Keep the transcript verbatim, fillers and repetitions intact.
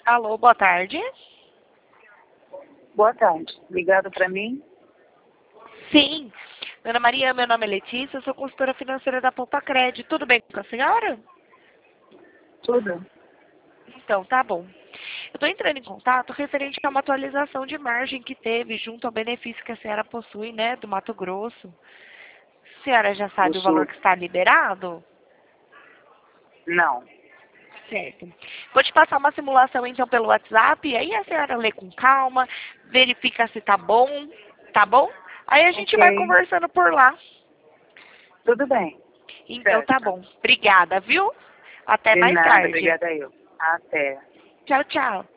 Alô, boa tarde. Boa tarde. Ligado para mim? Sim. Dona Maria, meu nome é Letícia, eu sou consultora financeira da Poupa Crédito. Tudo bem com a senhora? Tudo? Então, tá bom. Eu estou entrando em contato referente a uma atualização de margem que teve junto ao benefício que a senhora possui, né, do Mato Grosso. A senhora já Do sabe o valor Sul? que está liberado? Não. Certo. Vou te passar uma simulação então pelo WhatsApp, e aí a senhora lê com calma, verifica se tá bom, tá bom? Aí a gente vai Ok. conversando por lá. Tudo bem. Então tá Certo. bom. Obrigada, viu? Até De mais nada. tarde. Obrigada eu. Até. Tchau, tchau.